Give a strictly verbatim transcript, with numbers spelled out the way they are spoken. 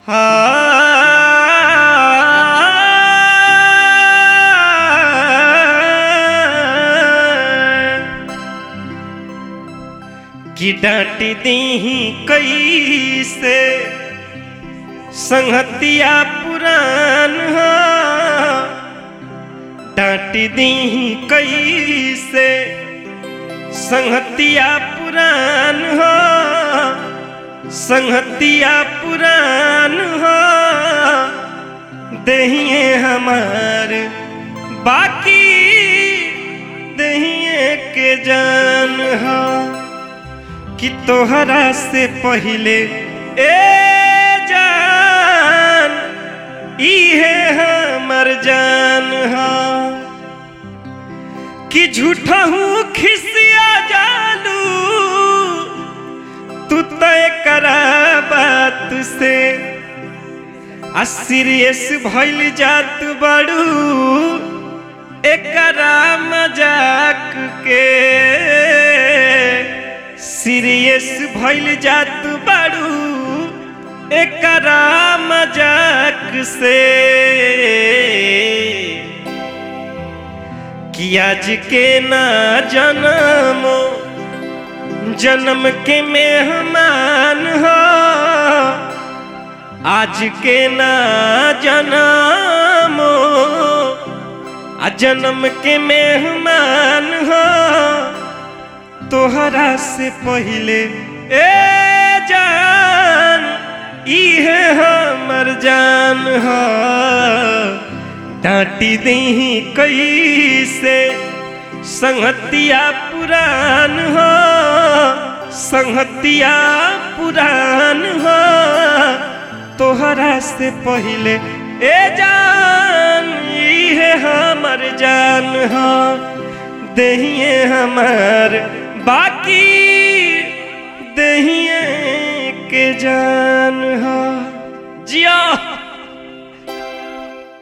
कि डांट दीही कैसे संगतिया पुरान हो, डांट दीही कैसे संगतिया पुरान हो, संगतिया पुरान हो। दहिए हमार बाकी दहिए के जान हो, कि तोहरा से पहले ए जान इहे हमर जान हो, कि झूठा हूँ खिसिया जालू तू तय करा बात से, आ सीरियस भइल जात बड़ू एकरा मजाक के, सीरियस भइल जात बड़ू एकरा मजाक से। कि आज के ना जन्मो जन्म के मेहमान हो, आज के ना जन्मो आ जन्म के मेहमान हो। तोहरा से पहले ए जान इहे हमर जान हो, डांटी दीही कैसे संगतिया पुरान हो, संगतिया पुरान हो। तोहरा से पहले ए जान इहे हमर जान हो, दहिए हमार बाकी दहिए के जान हो। जिया